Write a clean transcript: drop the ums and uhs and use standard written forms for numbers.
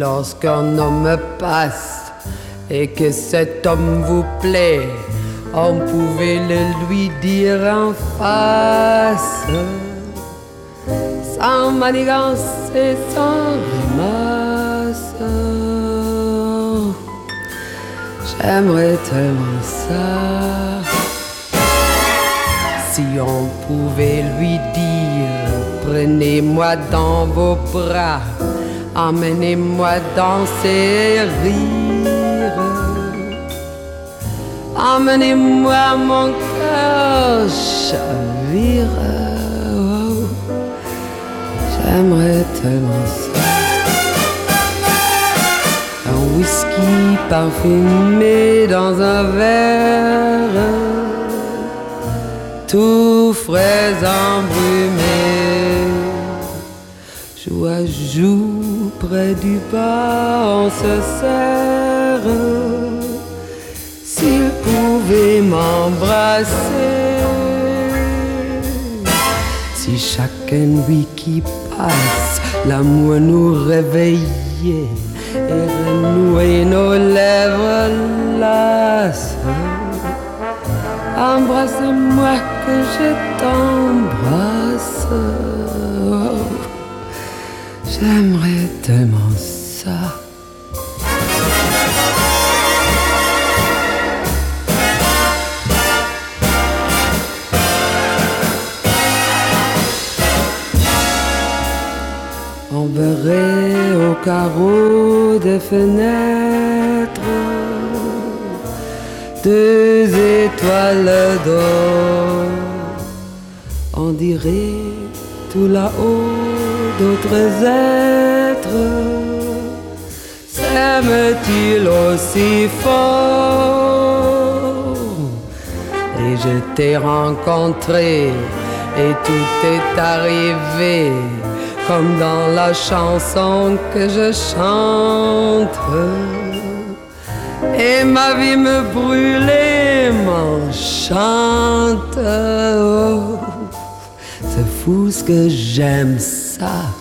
lorsqu'un homme passe et que cet homme vous plaît, on pouvait le lui dire en face, sans manigance et sans grimace. J'aimerais tellement ça. Si on pouvait lui dire, prenez-moi dans vos bras, emmenez-moi danser et rire. Emmenez-moi, mon cœur chavire. Oh, j'aimerais tellement ça. Un whisky parfumé dans un verre, tout frais embrumé, joue à joue près du bar on se serre. S'il pouvait m'embrasser, si chaque nuit qui passe l'amour nous réveillait et renouait nos lèvres lasses. Embrasse-moi que je t'embrasse. Oh, j'aimerais tellement ça. On verrait au carreau des fenêtres deux étoiles d'or. On dirait tout là-haut d'autres êtres s'aiment-ils aussi fort. Et je t'ai rencontré et tout est arrivé comme dans la chanson que je chante. Et ma vie me brûlait, m'enchante. Oh, c'est fou ce que j'aime ça.